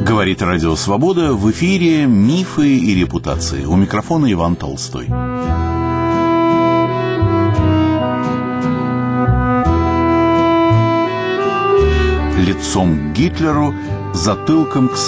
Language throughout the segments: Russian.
Говорит Радио Свобода, в эфире «Мифы и репутации». У микрофона Иван Толстой. Лицом к Гитлеру, затылком к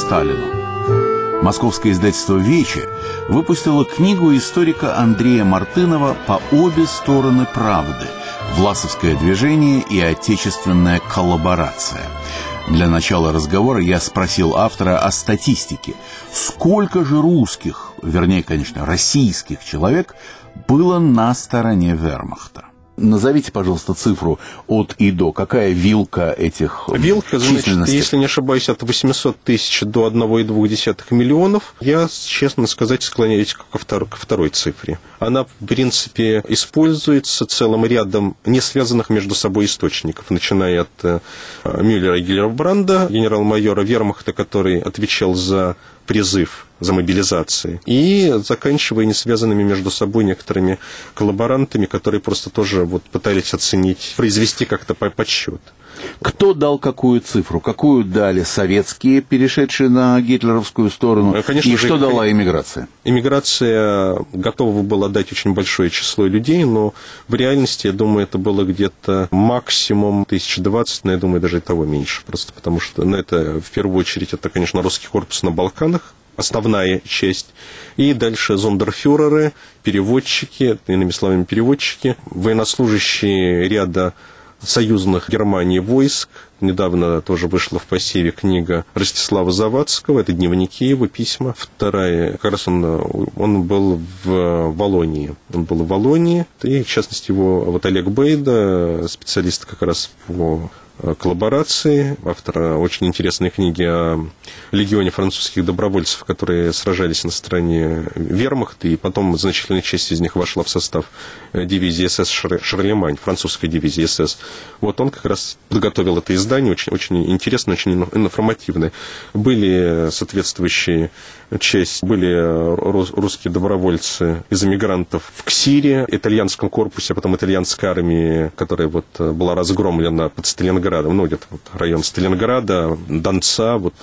Сталину. Московское издательство «Вече» выпустило книгу историка Андрея Мартынова «По обе стороны правды. Власовское движение и отечественная коллаборация». Для начала разговора я спросил автора о статистике. Сколько же русских, вернее, конечно, российских человек было на стороне вермахта? Назовите, пожалуйста, цифру от и до. Какая вилка этих Вилка, значит, если не ошибаюсь, от 800 тысяч до 1,2 миллионов. Я, честно сказать, склоняюсь ко второй цифре. Она, в принципе, используется целым рядом не связанных между собой источников, начиная от Мюллера и Гильдебранда, генерал-майора вермахта, который отвечал за призыв, за мобилизацию, и заканчивая не связанными между собой некоторыми коллаборантами, которые просто тоже пытались оценить, произвести как-то подсчет. Кто дал какую цифру? Какую дали советские, перешедшие на гитлеровскую сторону? Конечно, и что дала эмиграция? Эмиграция готова была дать очень большое число людей, но в реальности, я думаю, это было где-то максимум 1020, но я думаю, даже и того меньше. Просто потому что, это в первую очередь, это, конечно, русский корпус на Балканах, основная часть. И дальше зондерфюреры, переводчики, иными словами, переводчики, военнослужащие ряда союзных Германии войск. Недавно тоже вышла в посеве книга Ростислава Завадского, это дневники его, письма. Вторая, как раз он был в Валлонии. И, в частности, его Олег Бейда, специалист как раз по коллаборации, автор очень интересной книги о легионе французских добровольцев, которые сражались на стороне вермахта, и потом значительная часть из них вошла в состав дивизии СС «Шарлемань», французской дивизии СС. Он как раз подготовил это издание, очень, очень интересное, очень информативное. Были соответствующие были русские добровольцы из эмигрантов в КСИРе, итальянском корпусе, а потом итальянской армии, которая была разгромлена под Сталинградом, где-то район Сталинграда, Донца, в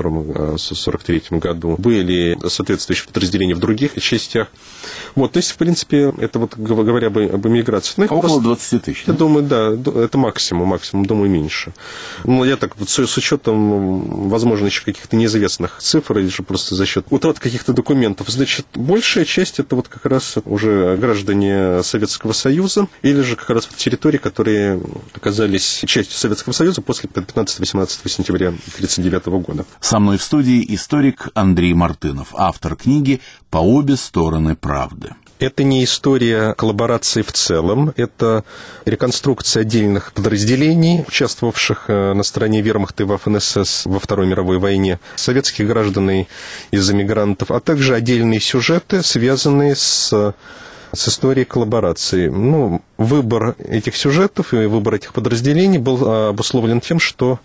1942-1943 году. Были соответствующие подразделения в других частях. То есть, в принципе, это говоря об эмиграции. Около 20 тысяч. Я думаю, да, это максимум, думаю, меньше. Я так, с учетом, возможно, еще каких-то неизвестных цифр, или же просто за счет утрат каких-то документов. Значит, большая часть это как раз уже граждане Советского Союза, или же как раз территории, которые оказались частью Советского Союза после 15-18 сентября 1939 года. Со мной в студии историк Андрей Мартынов, автор книги «По обе стороны правды». Это не история коллаборации в целом, это реконструкция отдельных подразделений, участвовавших на стороне вермахта и Waffen-СС во Второй мировой войне, советских граждан из эмигрантов, а также отдельные сюжеты, связанные с историей коллаборации. Выбор этих сюжетов и выбор этих подразделений был обусловлен тем, что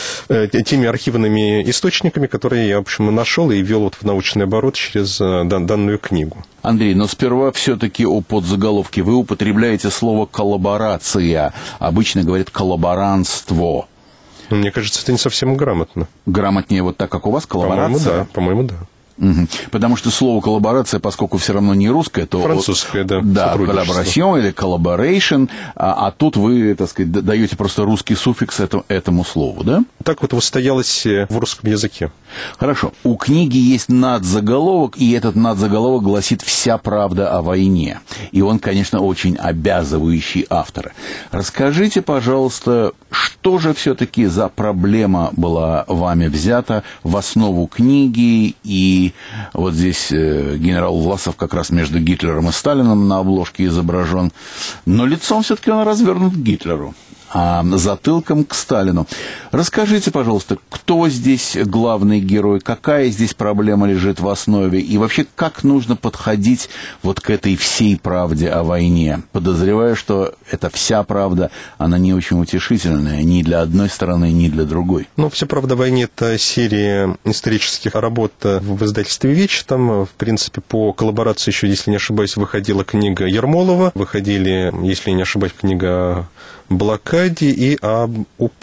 теми архивными источниками, которые я, в общем, нашел и ввел в научный оборот через данную книгу. Андрей, но сперва все-таки о подзаголовке. Вы употребляете слово «коллаборация». Обычно говорят «коллаборантство». Мне кажется, это не совсем грамотно. Грамотнее так, как у вас, коллаборация? По-моему, да. Угу. Потому что слово «коллаборация», поскольку все равно не русское, то... Французское, да. Да, «коллаборацион» или «collaboration», а тут вы, так сказать, даете просто русский суффикс этому слову, да? Так устоялось в русском языке. Хорошо. У книги есть надзаголовок, и этот надзаголовок гласит «Вся правда о войне». И он, конечно, очень обязывающий автора. Расскажите, пожалуйста, что же все-таки за проблема была вами взята в основу книги, и здесь генерал Власов как раз между Гитлером и Сталином на обложке изображен, но лицом все-таки он развернут к Гитлеру, а затылком к Сталину. Расскажите, пожалуйста, кто здесь главный герой, какая здесь проблема лежит в основе, и вообще как нужно подходить к этой всей правде о войне, подозревая, что эта вся правда, она не очень утешительная ни для одной стороны, ни для другой. «Вся правда о войне» — это серия исторических работ в издательстве «Вече». Там, в принципе, по коллаборации еще, если не ошибаюсь, выходила книга Ермолова, выходили, если не ошибаюсь, книга о блокаде и об УПА.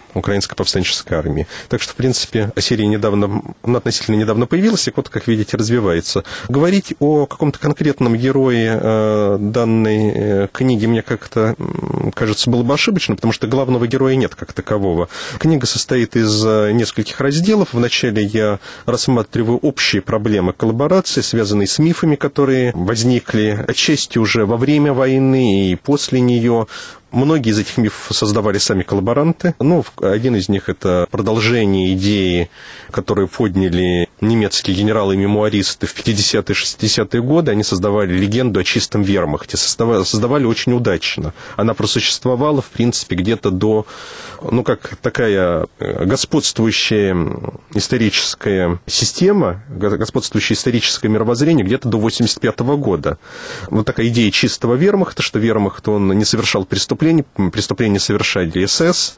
Украинской повстанческой армии. Так что, в принципе, серия относительно недавно появилась, и вот, как видите, развивается. Говорить о каком-то конкретном герое данной книги мне как-то, кажется, было бы ошибочно, потому что главного героя нет как такового. Книга состоит из нескольких разделов. Вначале я рассматриваю общие проблемы коллаборации, связанные с мифами, которые возникли отчасти уже во время войны и после нее. Многие из этих мифов создавали сами коллаборанты. Один из них – это продолжение идеи, которую подняли немецкие генералы и мемуаристы в 50-е и 60-е годы. Они создавали легенду о чистом вермахте. Создавали очень удачно. Она просуществовала, в принципе, где-то до, как такая господствующая историческая система, господствующее историческое мировоззрение где-то до 1985 года. Вот такая идея чистого вермахта, что вермахт, он не совершал преступления совершали СС,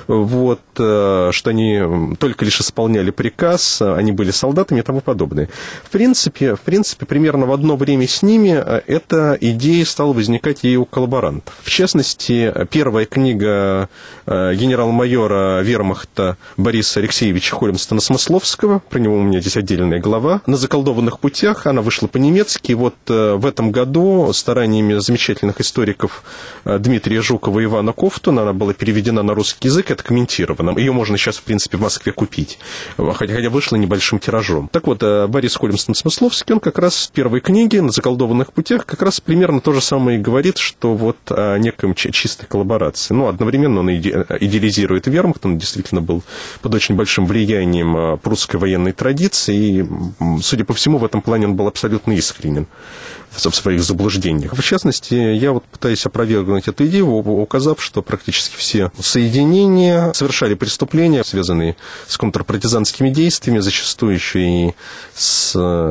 что они только лишь исполняли приказ, они были солдатами и тому подобное. В принципе, примерно в одно время с ними эта идея стала возникать и у коллаборантов. В частности, первая книга генерал-майора вермахта Бориса Алексеевича Хольмстена-Смысловского, про него у меня здесь отдельная глава, «На заколдованных путях», она вышла по-немецки. В этом году стараниями замечательных историков Дмитрия Жукова и Ивана Ковтуна, она была переведена на русский язык, это комментировано. Ее можно сейчас, в принципе, в Москве купить, хотя вышла небольшим тиражом. Так вот, Борис Хольмстен-Смысловский, он как раз в первой книге «На заколдованных путях» как раз примерно то же самое и говорит, что о неком чистой коллаборации. Одновременно он идеализирует вермахт, он действительно был под очень большим влиянием прусской военной традиции, и, судя по всему, в этом плане он был абсолютно искренен в своих заблуждениях. В частности, я пытаюсь опровергнуть эту идею, указав, что практически все соединения совершали преступления, связанные с контрпартизанскими действиями, зачастую еще и с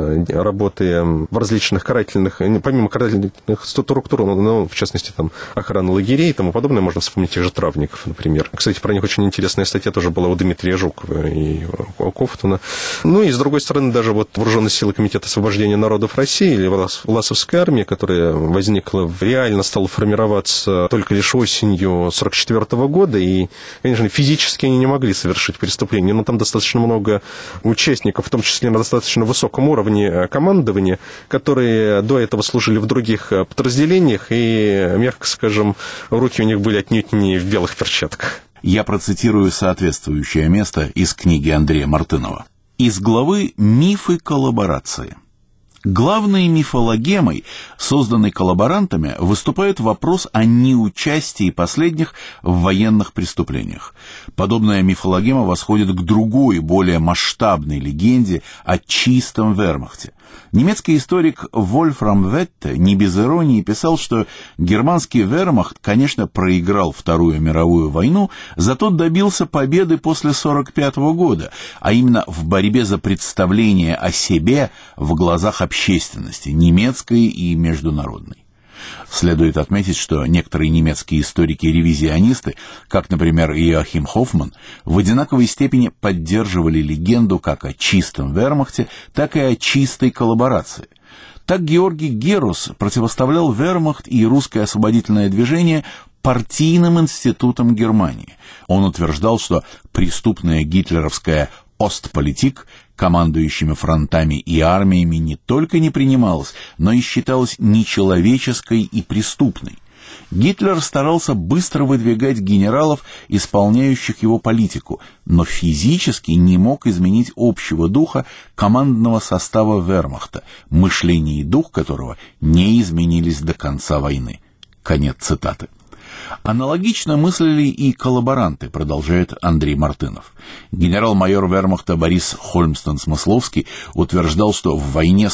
работой в различных карательных, помимо карательных структур, в частности, охрана лагерей и тому подобное, можно вспомнить тех же травников, например. Кстати, про них очень интересная статья тоже была у Дмитрия Жукова и у Ковтуна. И, с другой стороны, даже Вооруженные силы Комитета освобождения народов России или Власовская армия, которая возникла, реально стала формироваться только лишь осенью 1944 года, и, конечно, физически они не могли совершить преступление, но там достаточно много участников, в том числе на достаточно высоком уровне командования, которые до этого служили в других подразделениях, и, мягко скажем, руки у них были отнюдь не в белых перчатках. Я процитирую соответствующее место из книги Андрея Мартынова. Из главы «Мифы коллаборации». Главной мифологемой, созданной коллаборантами, выступает вопрос о неучастии последних в военных преступлениях. Подобная мифологема восходит к другой, более масштабной легенде о чистом вермахте. Немецкий историк Вольфрам Ветте не без иронии писал, что германский вермахт, конечно, проиграл Вторую мировую войну, зато добился победы после 1945 года, а именно в борьбе за представление о себе в глазах общественности, немецкой и международной. Следует отметить, что некоторые немецкие историки-ревизионисты, как, например, Иоахим Хоффман, в одинаковой степени поддерживали легенду как о чистом вермахте, так и о чистой коллаборации. Так Георгий Герус противоставлял вермахт и русское освободительное движение партийным институтам Германии. Он утверждал, что преступная гитлеровская «Остполитик» командующими фронтами и армиями не только не принималась, но и считалась нечеловеческой и преступной. Гитлер старался быстро выдвигать генералов, исполняющих его политику, но физически не мог изменить общего духа командного состава вермахта, мышление и дух которого не изменились до конца войны. Конец цитаты. Аналогично мыслили и коллаборанты, продолжает Андрей Мартынов. Генерал-майор вермахта Борис Хольмстен-Смысловский утверждал, что в войне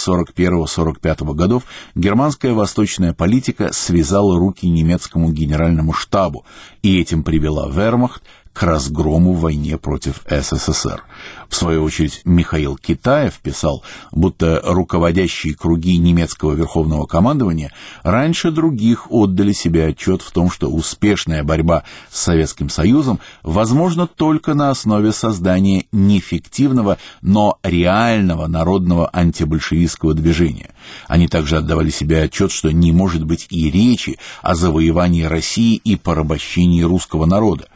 41-45 годов германская восточная политика связала руки немецкому генеральному штабу, и этим привела вермахт к разгрому в войне против СССР. В свою очередь, Михаил Китаев писал, будто руководящие круги немецкого верховного командования раньше других отдали себе отчет в том, что успешная борьба с Советским Союзом возможна только на основе создания неэффективного, но реального народного антибольшевистского движения. Они также отдавали себе отчет, что не может быть и речи о завоевании России и порабощении русского народа.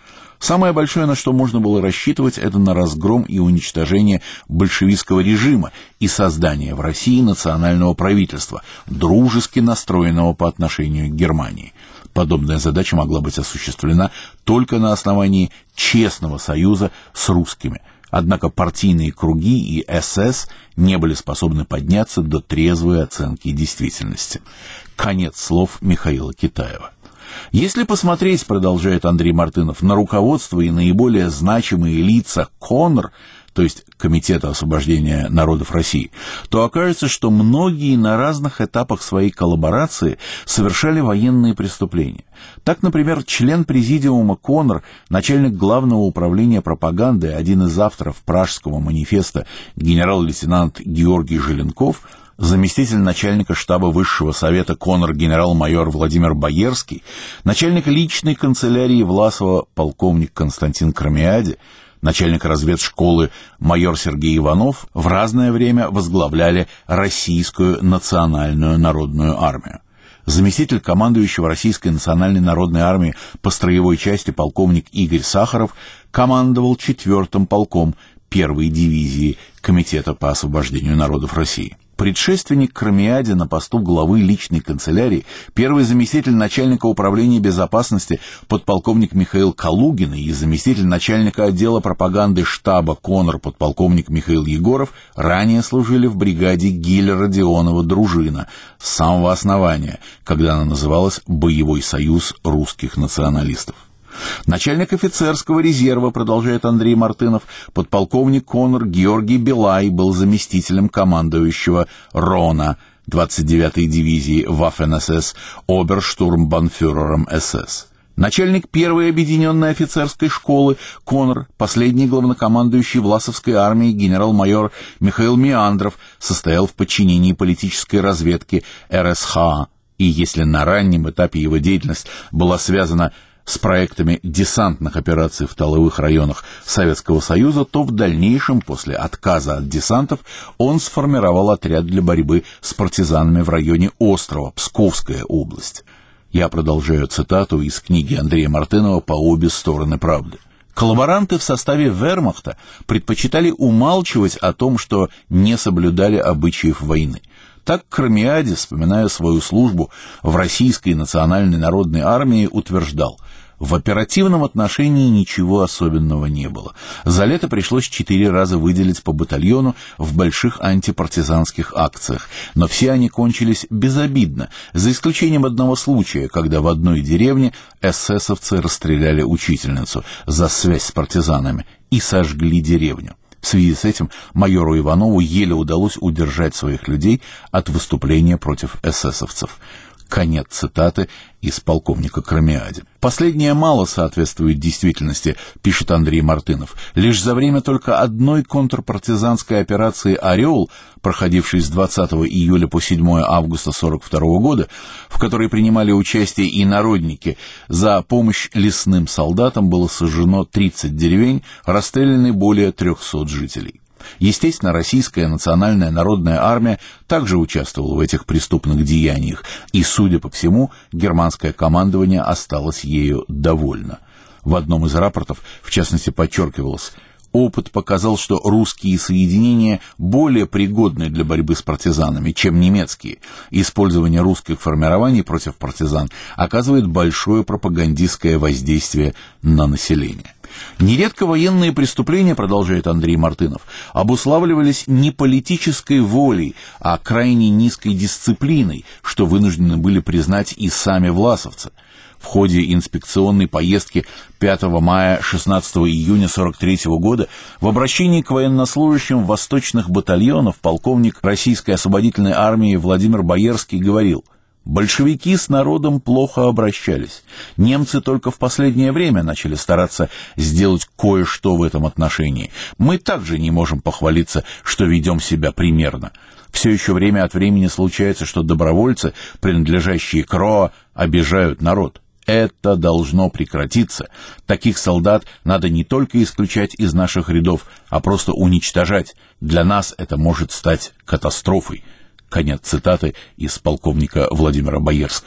Самое большое, на что можно было рассчитывать, это на разгром и уничтожение большевистского режима и создание в России национального правительства, дружески настроенного по отношению к Германии. Подобная задача могла быть осуществлена только на основании честного союза с русскими. Однако партийные круги и СС не были способны подняться до трезвой оценки действительности. Конец слов Михаила Китаева. Если посмотреть, продолжает Андрей Мартынов, на руководство и наиболее значимые лица КОНР, то есть Комитета освобождения народов России, то окажется, что многие на разных этапах своей коллаборации совершали военные преступления. Так, например, член президиума КОНР, начальник главного управления пропаганды, один из авторов Пражского манифеста генерал-лейтенант Георгий Желенков, заместитель начальника штаба Высшего совета КОНР генерал-майор Владимир Боярский, начальник личной канцелярии Власова полковник Константин Кромиади, начальник разведшколы майор Сергей Иванов в разное время возглавляли Российскую национальную народную армию. Заместитель командующего Российской национальной народной армией по строевой части полковник Игорь Сахаров командовал 4-м полком 1-й дивизии Комитета по освобождению народов России. Предшественник Кромиади на посту главы личной канцелярии, первый заместитель начальника управления безопасности подполковник Михаил Калугин и заместитель начальника отдела пропаганды штаба КОНР подполковник Михаил Егоров ранее служили в бригаде Гиля-Родионова-Дружина с самого основания, когда она называлась «Боевой союз русских националистов». Начальник офицерского резерва, продолжает Андрей Мартынов, подполковник КОНР Георгий Белай был заместителем командующего РОНа 29-й дивизии Waffen-СС, оберштурмбанфюрером СС. Начальник 1-й объединенной офицерской школы КОНР, последний главнокомандующий Власовской армией генерал-майор Михаил Меандров состоял в подчинении политической разведки РСХА, и если на раннем этапе его деятельность была связана с проектами десантных операций в тыловых районах Советского Союза, то в дальнейшем, после отказа от десантов, он сформировал отряд для борьбы с партизанами в районе острова, Псковская область. Я продолжаю цитату из книги Андрея Мартынова «По обе стороны правды». Коллаборанты в составе вермахта предпочитали умалчивать о том, что не соблюдали обычаев войны. Так Кромиади, вспоминая свою службу в Российской национальной народной армии, утверждал: в оперативном отношении ничего особенного не было. За лето пришлось 4 раза выделить по батальону в больших антипартизанских акциях, но все они кончились безобидно, за исключением одного случая, когда в одной деревне эсэсовцы расстреляли учительницу за связь с партизанами и сожгли деревню. В связи с этим майору Иванову еле удалось удержать своих людей от выступления против эсэсовцев. Конец цитаты из полковника Кромиади. Последнее мало соответствует действительности, пишет Андрей Мартынов. Лишь за время только одной контрпартизанской операции «Орел», проходившей с 20 июля по 7 августа 1942 года, в которой принимали участие и народники, за помощь лесным солдатам было сожжено 30 деревень, расстреляны более 300 жителей. Естественно, Российская национальная народная армия также участвовала в этих преступных деяниях, и, судя по всему, германское командование осталось ею довольно. В одном из рапортов, в частности, подчеркивалось: опыт показал, что русские соединения более пригодны для борьбы с партизанами, чем немецкие. Использование русских формирований против партизан оказывает большое пропагандистское воздействие на население. Нередко военные преступления, продолжает Андрей Мартынов, обуславливались не политической волей, а крайне низкой дисциплиной, что вынуждены были признать и сами власовцы. В ходе инспекционной поездки 5 мая 16 июня 1943 года в обращении к военнослужащим восточных батальонов полковник Российской освободительной армии Владимир Боярский говорил: большевики с народом плохо обращались. Немцы только в последнее время начали стараться сделать кое-что в этом отношении. Мы также не можем похвалиться, что ведем себя примерно. Все еще время от времени случается, что добровольцы, принадлежащие к РОА, обижают народ. Это должно прекратиться. Таких солдат надо не только исключать из наших рядов, а просто уничтожать. Для нас это может стать катастрофой. Конец цитаты из полковника Владимира Боярского.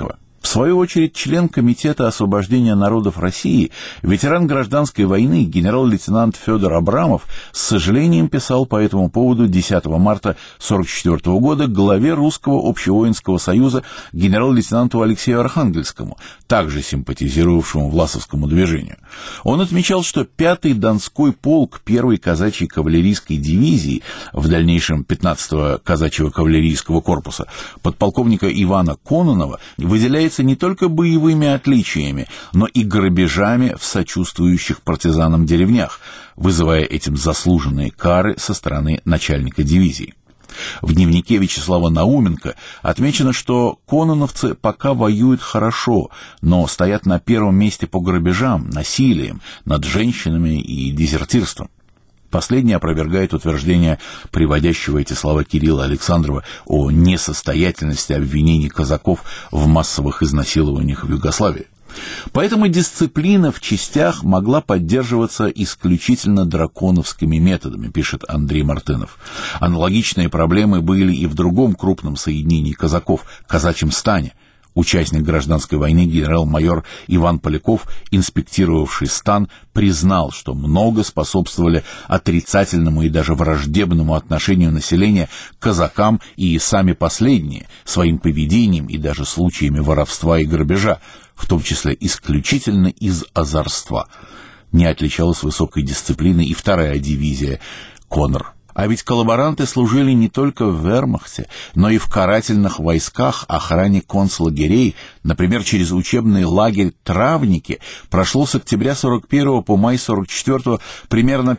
В свою очередь, член Комитета освобождения народов России, ветеран гражданской войны генерал-лейтенант Федор Абрамов с сожалением писал по этому поводу 10 марта 1944 года главе Русского общевоинского союза генерал-лейтенанту Алексею Архангельскому, также симпатизировавшему Власовскому движению. Он отмечал, что 5-й Донской полк 1-й казачьей кавалерийской дивизии, в дальнейшем 15-го казачьего кавалерийского корпуса, подполковника Ивана Кононова, выделяется не только боевыми отличиями, но и грабежами в сочувствующих партизанам деревнях, вызывая этим заслуженные кары со стороны начальника дивизии. В дневнике Вячеслава Науменко отмечено, что кононовцы пока воюют хорошо, но стоят на первом месте по грабежам, насилием над женщинами и дезертирством. Последний опровергает утверждение приводящего эти слова Кирилла Александрова о несостоятельности обвинений казаков в массовых изнасилованиях в Югославии. Поэтому дисциплина в частях могла поддерживаться исключительно драконовскими методами, пишет Андрей Мартынов. Аналогичные проблемы были и в другом крупном соединении казаков – казачьем стане. Участник гражданской войны генерал-майор Иван Поляков, инспектировавший стан, признал, что много способствовали отрицательному и даже враждебному отношению населения к казакам и сами последние, своим поведением и даже случаями воровства и грабежа, в том числе исключительно из озорства. Не отличалась высокой дисциплиной и 2-я дивизия «Конор». А ведь коллаборанты служили не только в вермахте, но и в карательных войсках, охране концлагерей. Например, через учебный лагерь «Травники» прошло с октября 41 по май 44 примерно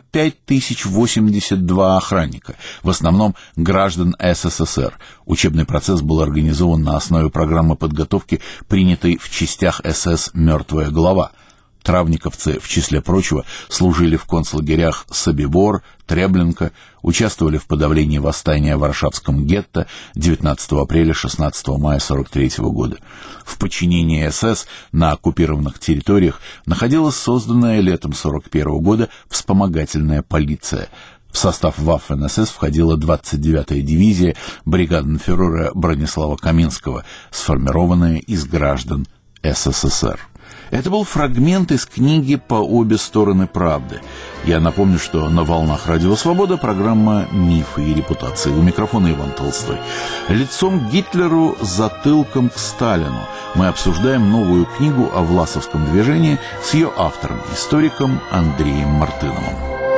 5082 охранника, в основном граждан СССР. Учебный процесс был организован на основе программы подготовки, принятой в частях СС «Мертвая голова». Травниковцы, в числе прочего, служили в концлагерях Собибор, Треблинка, участвовали в подавлении восстания в Варшавском гетто 19 апреля-16 мая 1943 года. В подчинении СС на оккупированных территориях находилась созданная летом 1941 года вспомогательная полиция. В состав Waffen-СС входила 29-я дивизия бригаденфюрера Бронислава Каминского, сформированная из граждан СССР. Это был фрагмент из книги «По обе стороны правды». Я напомню, что на волнах Радио Свобода программа «Мифы и репутации». У микрофона Иван Толстой. Лицом к Гитлеру, затылком к Сталину. Мы обсуждаем новую книгу о Власовском движении с ее автором, историком Андреем Мартыновым.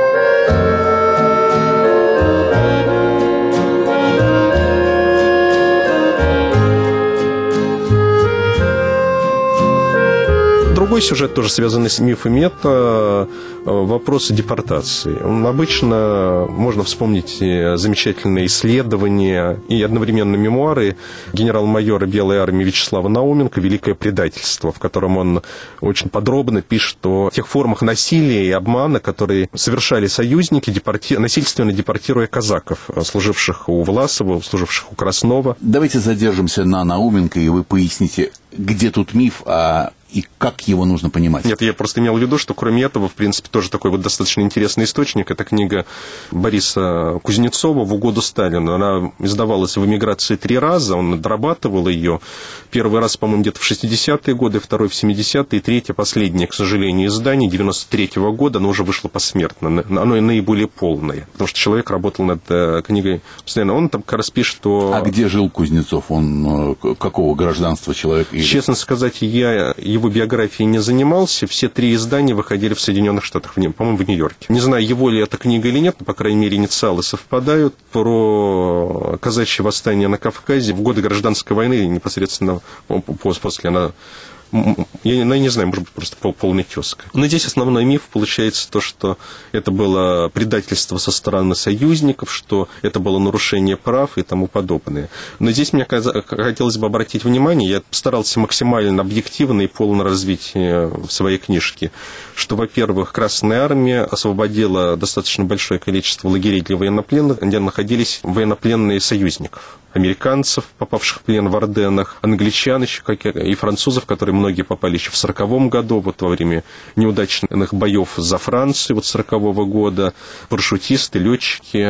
Другой сюжет, тоже связанный с мифами, это вопросы депортации. Обычно можно вспомнить замечательные исследования и одновременно мемуары генерал-майора Белой армии Вячеслава Науменко «Великое предательство», в котором он очень подробно пишет о тех формах насилия и обмана, которые совершали союзники, насильственно депортируя казаков, служивших у Власова, служивших у Краснова. Давайте задержимся на Науменко, и вы поясните, где тут миф, и как его нужно понимать? Нет, я просто имел в виду, что кроме этого, в принципе, тоже такой вот достаточно интересный источник. Это книга Бориса Кузнецова «В угоду Сталину». Она издавалась в эмиграции 3 раза, он дорабатывал ее. Первый раз, по-моему, где-то в 60-е годы, второй в 70-е, и третье, последнее, к сожалению, издание 93-го года, оно уже вышло посмертно. Оно и наиболее полное, потому что человек работал над книгой постоянно. Он там как раз пишет, что... А где жил Кузнецов? Он какого гражданства человек? Честно сказать, я его биографией не занимался. Все 3 издания выходили в Соединенных Штатах, по-моему, в Нью-Йорке. Не знаю, его ли эта книга или нет, но, по крайней мере, инициалы совпадают. Про казачье восстание на Кавказе в годы гражданской войны, непосредственно после она... Я не знаю, может быть, просто полный тезка. Но здесь основной миф получается то, что это было предательство со стороны союзников, что это было нарушение прав и тому подобное. Но здесь мне хотелось бы обратить внимание, я старался максимально объективно и полно развить в своей книжке, что, во-первых, Красная Армия освободила достаточно большое количество лагерей для военнопленных, где находились военнопленные союзников. Американцев, попавших в плен в Арденнах, англичан еще и французов, которые многие попали еще в 1940 году, вот во время неудачных боев за Францию вот 1940 года, парашютисты, летчики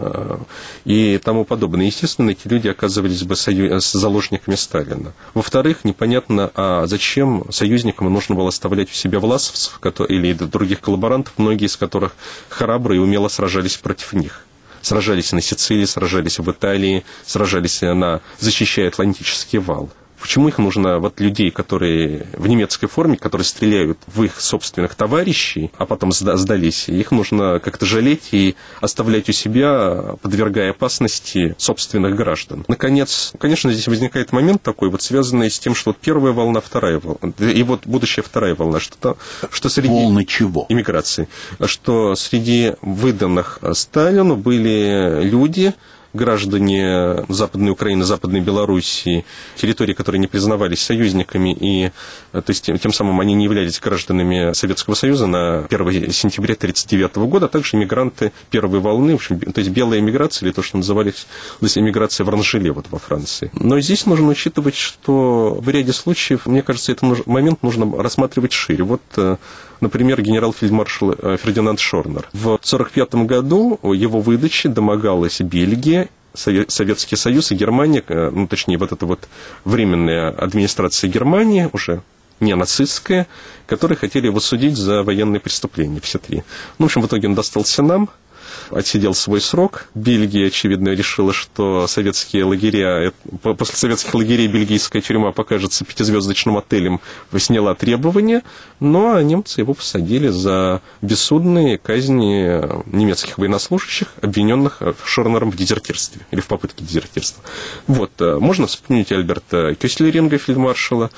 и тому подобное. Естественно, эти люди оказывались бы заложниками Сталина. Во-вторых, непонятно, а зачем союзникам нужно было оставлять у себя власовцев или других коллаборантов, многие из которых храбро и умело сражались против них. Сражались на Сицилии, сражались в Италии, сражались защищая Атлантический вал. Почему их нужно, вот людей, которые в немецкой форме, которые стреляют в их собственных товарищей, а потом сдались, их нужно как-то жалеть и оставлять у себя, подвергая опасности собственных граждан. Наконец, конечно, здесь возникает момент такой, вот связанный с тем, что вот первая волна, вторая волна, и вот будущая вторая волна, что среди... Волны чего? Иммиграции. Что среди выданных Сталину были люди, граждане Западной Украины, Западной Белоруссии, территории, которые не признавались союзниками, и то есть, тем самым они не являлись гражданами Советского Союза на 1 сентября 1939 года, а также иммигранты первой волны, в общем, то есть белая эмиграция, или то, что назывались эмиграция в Оранжеле вот во Франции. Но здесь нужно учитывать, что в ряде случаев, мне кажется, этот момент нужно рассматривать шире. Вот, например, генерал-фельдмаршал Фердинанд Шорнер. В 1945 году его выдачи домогалась Бельгия, Советский Союз и Германия, ну, точнее, вот эта вот временная администрация Германии, уже не нацистская, которые хотели его судить за военные преступления, все три. Ну, в общем, в итоге он достался нам, отсидел свой срок. Бельгия, очевидно, решила, что советские лагеря, после советских лагерей бельгийская тюрьма покажется пятизвездочным отелем, сняла требования, но немцы его посадили за бессудные казни немецких военнослужащих, обвиненных Шорнером в дезертирстве или в попытке дезертирства. Вот. Можно вспомнить Альберта Кёстлеринга, фельдмаршала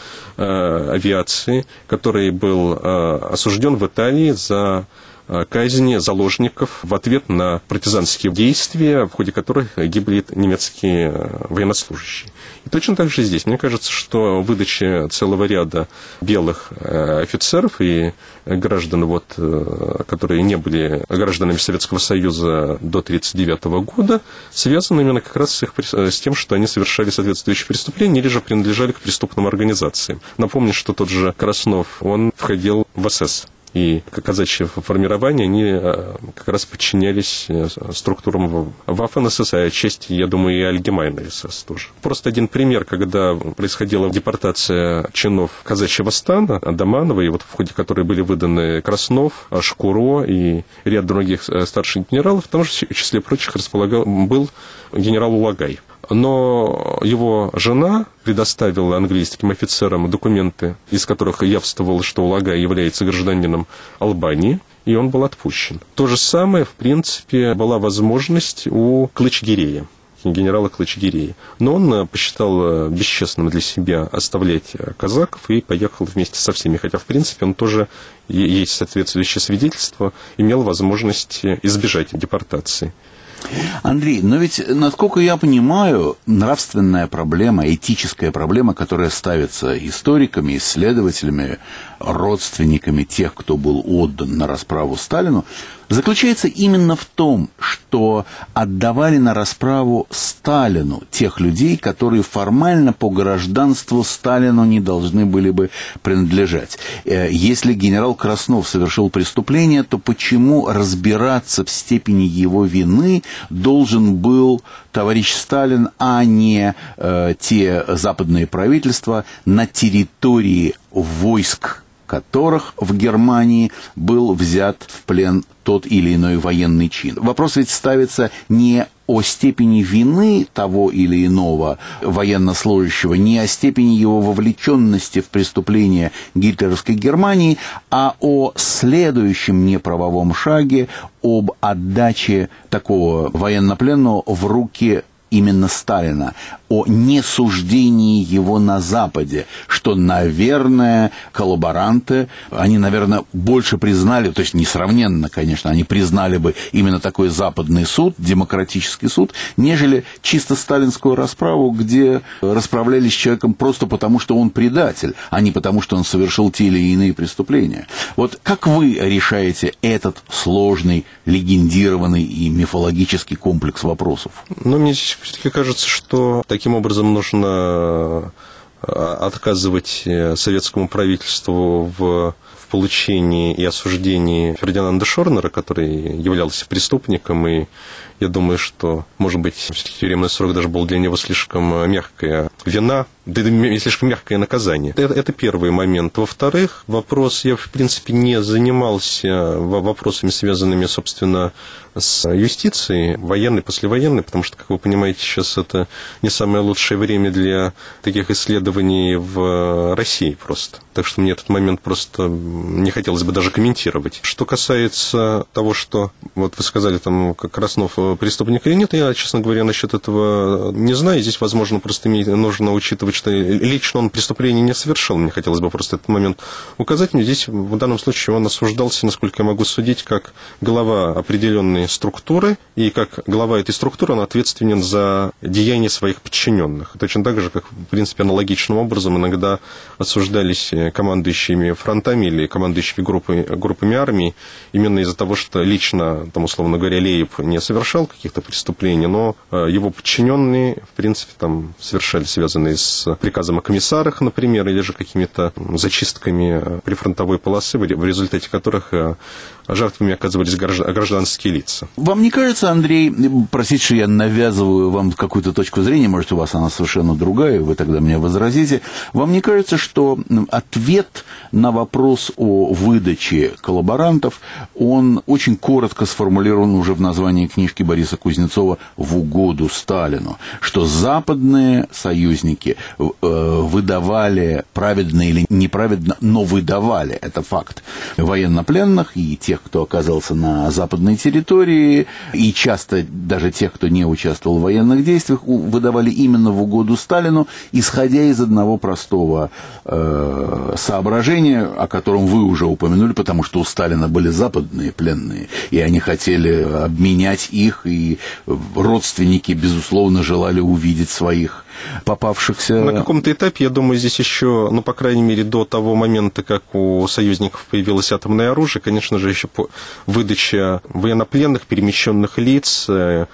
авиации, который был осужден в Италии за казни заложников в ответ на партизанские действия, в ходе которых гибли немецкие военнослужащие. И точно так же здесь. Мне кажется, что выдача целого ряда белых офицеров и граждан, вот, которые не были гражданами Советского Союза до 1939 года, связана именно как раз с тем, что они совершали соответствующие преступления или же принадлежали к преступным организациям. Напомню, что тот же Краснов, он входил в СС. И казачьи формирования, они как раз подчинялись структурам Waffen-СС, а отчасти, я думаю, и Allgemeine СС тоже. Просто один пример, когда происходила депортация чинов казачьего стана, Доманова, и вот в ходе которой были выданы Краснов, Шкуро и ряд других старших генералов, там же в числе прочих был генерал Улагай. Но его жена предоставила английским офицерам документы, из которых явствовало, что Улагай является гражданином Албании, и он был отпущен. То же самое, в принципе, была возможность у Клычгирея, генерала Клычгирея. Но он посчитал бесчестным для себя оставлять казаков и поехал вместе со всеми. Хотя, в принципе, он тоже, есть соответствующее свидетельство, имел возможность избежать депортации. Андрей, но ведь, насколько я понимаю, нравственная проблема, этическая проблема, которая ставится историками, исследователями, родственниками тех, кто был отдан на расправу Сталину, заключается именно в том, что отдавали на расправу Сталину тех людей, которые формально по гражданству Сталину не должны были бы принадлежать. Если генерал Краснов совершил преступление, то почему разбираться в степени его вины должен был товарищ Сталин, а не те западные правительства, на территории войск которых в Германии был взят в плен тот или иной военный чин. Вопрос ведь ставится не о степени вины того или иного военнослужащего, не о степени его вовлеченности в преступление гитлеровской Германии, а о следующем неправовом шаге, об отдаче такого военнопленного в руки именно Сталина, о несуждении его на Западе, что, наверное, коллаборанты, они, наверное, больше признали, то есть несравненно, конечно, они признали бы именно такой западный суд, демократический суд, нежели чисто сталинскую расправу, где расправлялись с человеком просто потому, что он предатель, а не потому, что он совершил те или иные преступления. Вот как вы решаете этот сложный, легендированный и мифологический комплекс вопросов? Ну, мне все-таки кажется, что таким образом нужно отказывать советскому правительству в получении и осуждении Фердинанда Шорнера, который являлся преступником, и я думаю, что, может быть, тюремный срок даже был для него слишком мягкая вина, да и слишком мягкое наказание. Это первый момент. Во-вторых, вопрос, я, в принципе, не занимался вопросами, связанными, собственно, с юстицией, военной, послевоенной, потому что, как вы понимаете, сейчас это не самое лучшее время для таких исследований в России просто. Так что мне этот момент просто не хотелось бы даже комментировать. Что касается того, что, вот вы сказали, там, Краснов преступник или нет, я, честно говоря, насчет этого не знаю. Здесь, возможно, просто нужно учитывать, что лично он преступление не совершил. Мне хотелось бы просто этот момент указать. Мне здесь, в данном случае, он осуждался, насколько я могу судить, как глава определенной структуры, и как глава этой структуры он ответственен за деяния своих подчиненных. Точно так же, как, в принципе, аналогичным образом иногда осуждались командующими фронтами или командующими группами армий именно из-за того, что лично, там, условно говоря, Лейб не совершал каких-то преступлений, но его подчиненные, в принципе, там совершали, связанные с приказом о комиссарах, например, или же какими-то зачистками прифронтовой полосы, в результате которых жертвами оказывались гражданские лица. Вам не кажется, Андрей, простите, что я навязываю вам какую-то точку зрения, может, у вас она совершенно другая, вы тогда мне возразите, вам не кажется, что ответ на вопрос о выдаче коллаборантов, он очень коротко сформулирован уже в названии книжки Бориса Кузнецова «В угоду Сталину», что западные союзники выдавали, праведно или неправедно, но выдавали, это факт, военнопленных и тех, кто оказался на западной территории, и часто даже тех, кто не участвовал в военных действиях, выдавали именно в угоду Сталину, исходя из одного простого соображения, о котором вы уже упомянули, потому что у Сталина были западные пленные, и они хотели обменять их, и родственники, безусловно, желали увидеть своих попавшихся... На каком-то этапе, я думаю, здесь еще, ну, по крайней мере, до того момента, как у союзников появилось атомное оружие, конечно же, еще выдача военнопленных, перемещенных лиц,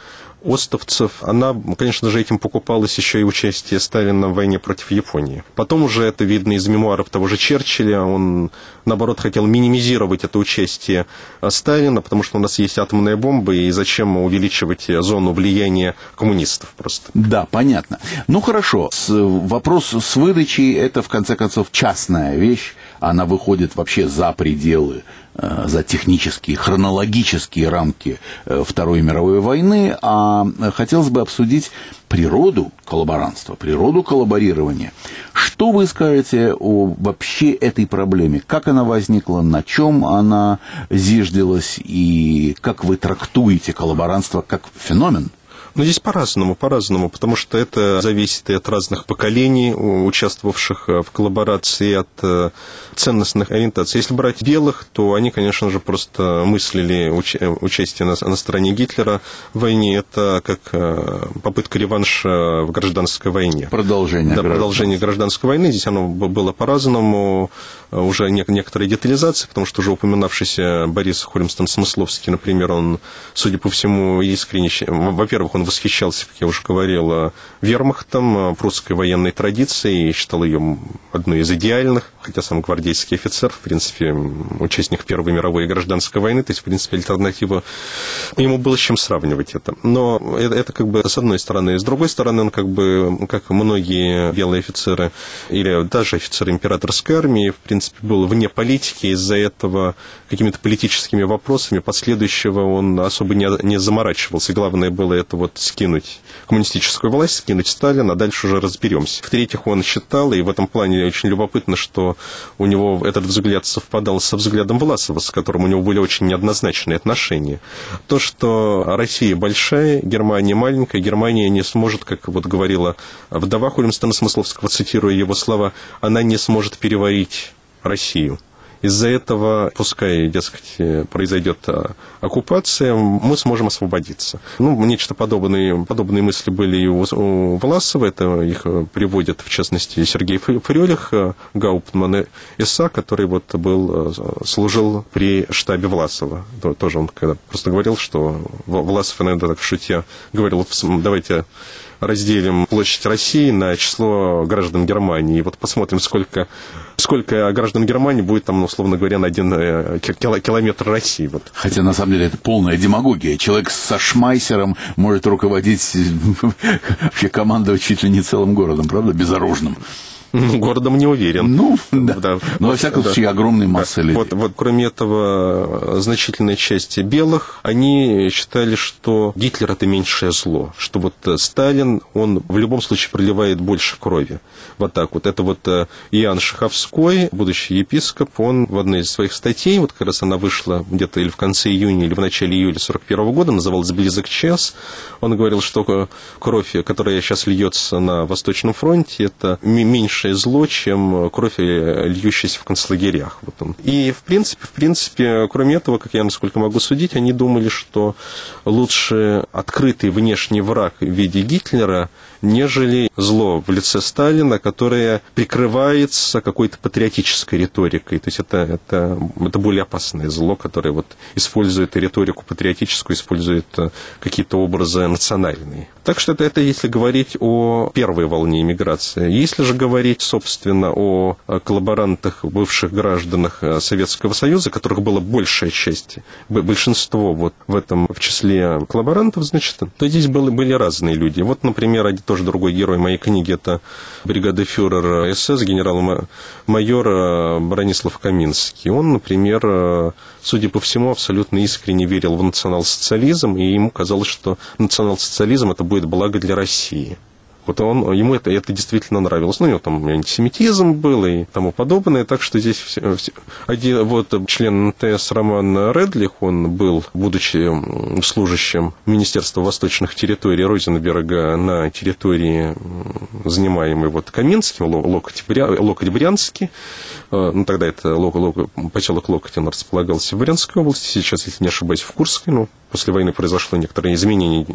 остовцев, она, конечно же, этим покупалась еще и участие Сталина в войне против Японии. Потом уже это видно из мемуаров того же Черчилля, он, наоборот, хотел минимизировать это участие Сталина, потому что у нас есть атомная бомба, и зачем увеличивать зону влияния коммунистов просто. Да, понятно. Ну, хорошо, вопрос с выдачей, это, в конце концов, частная вещь, она выходит вообще за пределы, за технические, хронологические рамки Второй мировой войны, а хотелось бы обсудить природу коллаборантства, природу коллаборирования. Что вы скажете о вообще этой проблеме? Как она возникла, на чем она зиждилась, и как вы трактуете коллаборантство как феномен? Но здесь по-разному, потому что это зависит и от разных поколений, участвовавших в коллаборации, от ценностных ориентаций. Если брать белых, то они, конечно же, просто мыслили участие на стороне Гитлера в войне. Это как попытка реванша в гражданской войне. Продолжение гражданской войны. Здесь оно было по-разному. Уже некоторые детализации, потому что уже упоминавшийся Борис Хольмстен-Смысловский, например, он, судя по всему, искренне... Во-первых, он восхищался, как я уже говорил, вермахтом, прусской военной традицией, и считал ее одной из идеальных, хотя сам гвардейский офицер, в принципе, участник Первой мировой и гражданской войны, то есть, в принципе, альтернатива, ему было с чем сравнивать это. Но это как бы с одной стороны. С другой стороны, он как бы, как многие белые офицеры, или даже офицеры императорской армии, в принципе, был вне политики, из-за этого какими-то политическими вопросами последующего он особо не заморачивался. Главное было это вот скинуть коммунистическую власть, скинуть Сталина, а дальше уже разберемся. В-третьих, он считал, и в этом плане очень любопытно, что у него этот взгляд совпадал со взглядом Власова, с которым у него были очень неоднозначные отношения. То, что Россия большая, Германия маленькая, Германия не сможет, как вот говорила вдова Хольмстена-Смысловского, цитируя его слова, она не сможет переварить Россию. Из-за этого, пускай, дескать, произойдет оккупация, мы сможем освободиться. Ну, нечто подобные мысли были и у Власова. Это их приводит, в частности, Сергей Фрёлих, гауптман СА, который вот служил при штабе Власова. Тоже он когда просто говорил, что Власов иногда так шутя говорил, давайте разделим площадь России на число граждан Германии. И вот посмотрим, сколько граждан Германии будет там, условно говоря, на 1 километр России. Вот. Хотя, на самом деле, это полная демагогия. Человек со шмайсером может руководить, вообще командовать чуть ли не целым городом, правда, безоружным. Городом не уверен. Ну, да. Да. Но, во всяком случае, огромной массы людей. Вот, кроме этого, значительная часть белых, они считали, что Гитлер – это меньшее зло, что вот Сталин, он в любом случае проливает больше крови. Вот так вот. Это вот Иоанн Шаховской, будущий епископ, он в одной из своих статей, вот как раз она вышла где-то или в конце июня, или в начале июля 1941 года, называлась «Близок час». Он говорил, что кровь, которая сейчас льется на Восточном фронте, это меньше зло, чем кровь, льющаяся в концлагерях. Вот он. И, в принципе, кроме этого, как я, насколько могу судить, они думали, что лучше открытый внешний враг в виде Гитлера, нежели зло в лице Сталина, которое прикрывается какой-то патриотической риторикой. То есть это более опасное зло, которое вот использует риторику патриотическую, использует какие-то образы национальные. Так что это если говорить о первой волне эмиграции. Если же говорить, собственно, о коллаборантах, бывших гражданах Советского Союза, которых было большая часть, большинство вот в числе коллаборантов, значит, то здесь были разные люди. Вот, например, тоже другой герой моей книги, это бригадефюрер СС, генерал-майор Бронислав Каминский. Он, например, судя по всему, абсолютно искренне верил в национал-социализм, и ему казалось, что национал-социализм – это будет благо для России. Вот ему это действительно нравилось. Ну, у него там антисемитизм был и тому подобное. Так что здесь член НТС Роман Редлих, он был, будучи служащим Министерства восточных территорий Розенберга на территории, занимаемой Каминским, Локоть Брянский. Ну, тогда это поселок Локоть, он располагался в Брянской области. Сейчас, если не ошибаюсь, в Курской. После войны произошло некоторые изменения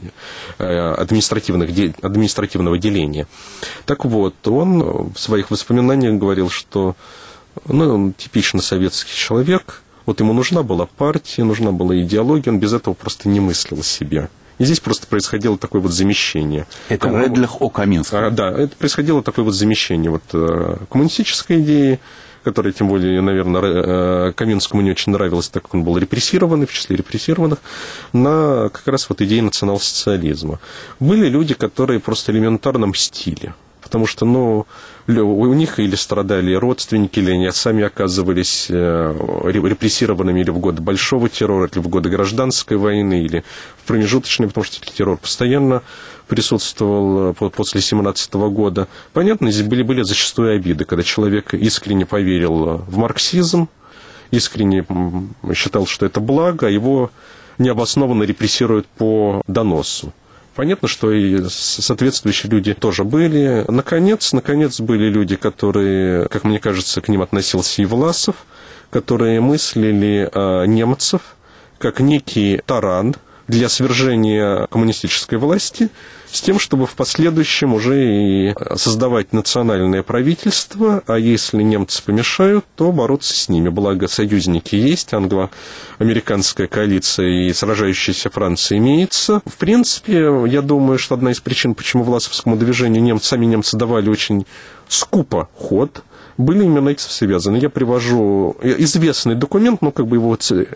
административного деления. Так вот, он в своих воспоминаниях говорил, что он типично советский человек, вот ему нужна была партия, нужна была идеология, он без этого просто не мыслил себя. И здесь просто происходило такое замещение. Это Редлих о Каминском. Да, это происходило такое замещение коммунистической идеи, которая, тем более, наверное, Каминскому не очень нравилась, так как он был репрессированный, в числе репрессированных, на как раз идеи национал-социализма. Были люди, которые просто элементарно мстили. Потому что, у них или страдали родственники, или они сами оказывались репрессированными или в годы большого террора, или в годы гражданской войны, или в промежуточные, потому что террор постоянно присутствовал после 1917 года. Понятно, здесь были зачастую обиды, когда человек искренне поверил в марксизм, искренне считал, что это благо, а его необоснованно репрессируют по доносу. Понятно, что и соответствующие люди тоже были. Наконец, были люди, которые, как мне кажется, к ним относился и Власов, которые мыслили немцев как некий таран для свержения коммунистической власти, с тем, чтобы в последующем уже и создавать национальное правительство, а если немцы помешают, то бороться с ними. Благо, союзники есть, англо-американская коалиция и сражающаяся Франция имеется. В принципе, я думаю, что одна из причин, почему власовскому движению сами немцы давали очень скупо ход, были именно этим связаны. Я привожу известный документ, его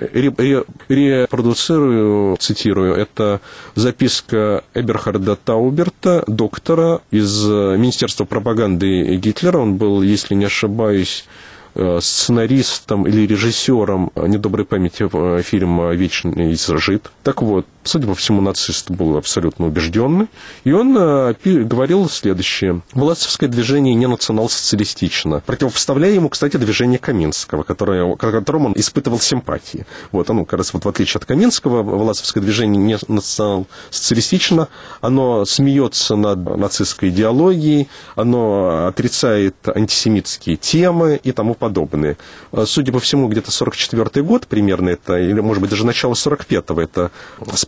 репродуцирую, цитирую. Это записка Эберхарда Тауберта, доктора из Министерства пропаганды Гитлера. Он был, если не ошибаюсь, сценаристом или режиссером недоброй памяти фильма «Вечный изжит». Так вот, судя по всему, нацист был абсолютно убежденный, и он говорил следующее. Власовское движение не национал-социалистично, противопоставляя ему, кстати, движение Каминского, к которому он испытывал симпатии. Оно, как раз в отличие от Каминского, власовское движение не национал-социалистично, оно смеется над нацистской идеологией, оно отрицает антисемитские темы и тому подобное. Судя по всему, где-то 1944 год примерно это, или, может быть, даже начало 1945-го, это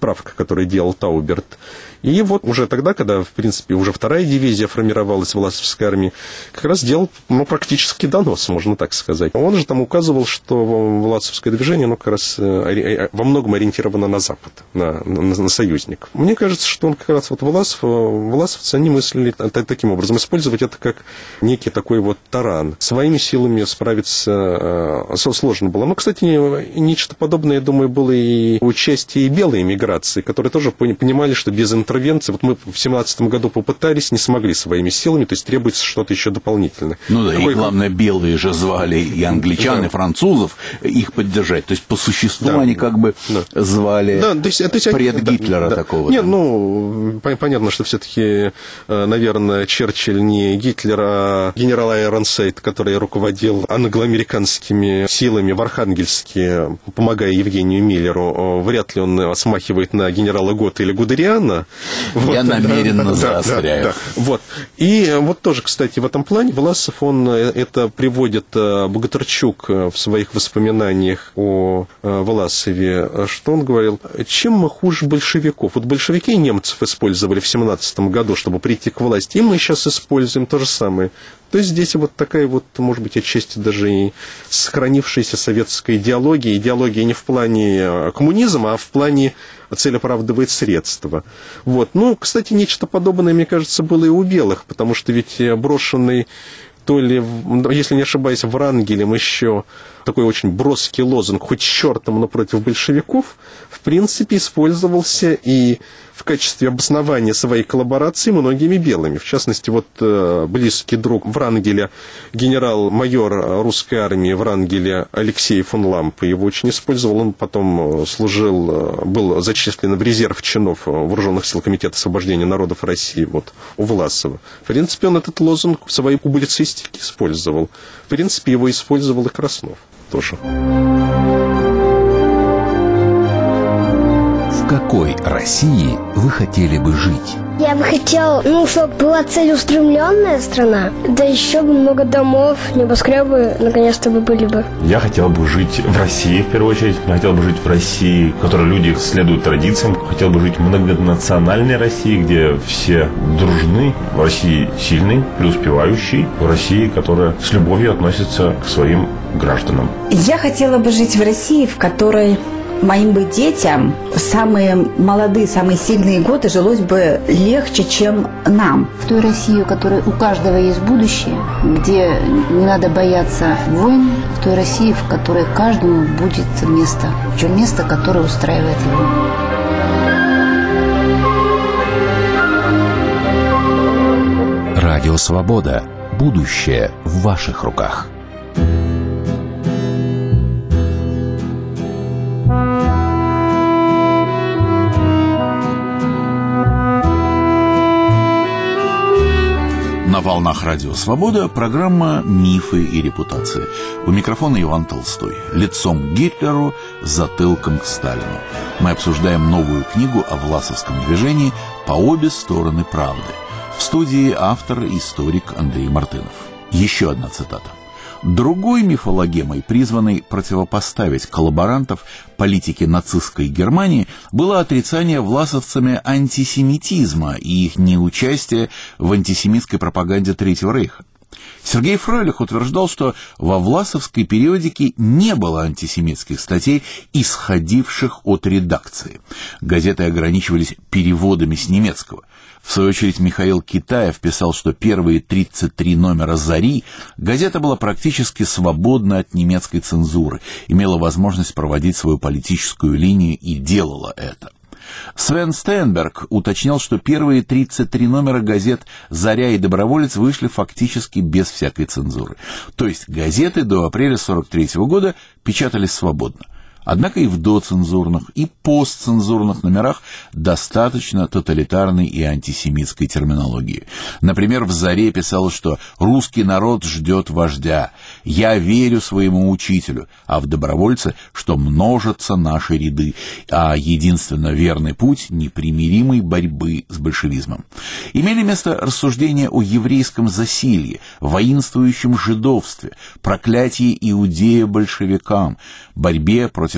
справка, которую делал Тауберт. И вот уже тогда, когда, в принципе, уже вторая дивизия формировалась в Власовской армии, как раз делал, практически донос, можно так сказать. Он же там указывал, что Власовское движение, как раз во многом ориентировано на Запад, на союзников. Мне кажется, что он как раз вот власовцы, они мыслили таким образом, использовать это как некий такой вот таран. Своими силами справиться сложно было. Но, кстати, нечто подобное, я думаю, было и участие белой эмиграции, которые тоже понимали, что без интервенции, вот мы в 17 году попытались, не смогли своими силами, то есть требуется что-то еще дополнительное. Ну да, и главное, белые же звали и англичан, и французов их поддержать. То есть по существу они как бы звали пред Гитлера такого. Нет, понятно, что все-таки, наверное, Черчилль не Гитлер, а генерал Айронсайд, который руководил англо-американскими силами в Архангельске, помогая Евгению Миллеру, вряд ли он смахивает на генерала Готта или Гудериана. Я намеренно заостряю. Вот. И вот тоже, кстати, в этом плане Власов, он это приводит Богатырчук в своих воспоминаниях о Власове, что он говорил, чем мы хуже большевиков. Вот большевики и немцев использовали в 17 году, чтобы прийти к власти, и мы сейчас используем то же самое. То есть здесь вот такая вот, может быть, отчасти даже и сохранившаяся советская идеология. Идеология не в плане коммунизма, а в плане цель оправдывает средства. Вот. Ну, кстати, нечто подобное, мне кажется, было и у белых, потому что ведь брошенный, то ли, если не ошибаюсь, Врангелем еще такой очень броский лозунг «хоть чертом, но против большевиков», в принципе, использовался и в качестве обоснования своей коллаборации многими белыми. В частности, вот близкий друг Врангеля, генерал-майор русской армии Врангеля Алексей фон Лампе, его очень использовал. Он потом был зачислен в резерв чинов Вооруженных сил Комитета освобождения народов России, вот, у Власова. В принципе, он этот лозунг в своей публицистике использовал. В принципе, его использовал и Краснов тоже. В какой России вы хотели бы жить? Я бы хотел, чтобы была целеустремленная страна, да еще бы много домов, небоскребы наконец-то бы были бы. Я хотел бы жить в России, в первую очередь. Я хотел бы жить в России, в которой люди следуют традициям. Хотел бы жить в многонациональной России, где все дружны. В России сильный, преуспевающий. В России, которая с любовью относится к своим гражданам. Я хотела бы жить в России, в которой моим бы детям самые молодые, самые сильные годы жилось бы легче, чем нам. В той России, у которой у каждого есть будущее, где не надо бояться войн, в той России, в которой каждому будет место, причем место, которое устраивает его. Радио «Свобода». Будущее в ваших руках. На волнах Радио Свобода программа «Мифы и репутации». У микрофона Иван Толстой. Лицом к Гитлеру, затылком к Сталину. Мы обсуждаем новую книгу о власовском движении «По обе стороны правды». В студии автор и историк Андрей Мартынов. Еще одна цитата. Другой мифологемой, призванной противопоставить коллаборантов политике нацистской Германии, было отрицание власовцами антисемитизма и их неучастие в антисемитской пропаганде Третьего рейха. Сергей Фролих утверждал, что во власовской периодике не было антисемитских статей, исходивших от редакции. Газеты ограничивались переводами с немецкого. В свою очередь Михаил Китаев писал, что первые 33 номера «Зари» газета была практически свободна от немецкой цензуры, имела возможность проводить свою политическую линию и делала это. Свен Стенберг уточнял, что первые 33 номера газет «Заря» и «Доброволец» вышли фактически без всякой цензуры. То есть газеты до апреля 1943 года печатались свободно. Однако и в доцензурных, и постцензурных номерах достаточно тоталитарной и антисемитской терминологии. Например, в «Заре» писалось, что «русский народ ждет вождя», «я верю своему учителю», а в «Добровольце», что множатся наши ряды, а единственно верный путь непримиримой борьбы с большевизмом. Имели место рассуждения о еврейском засилье, воинствующем жидовстве, проклятии Иудея большевикам, борьбе против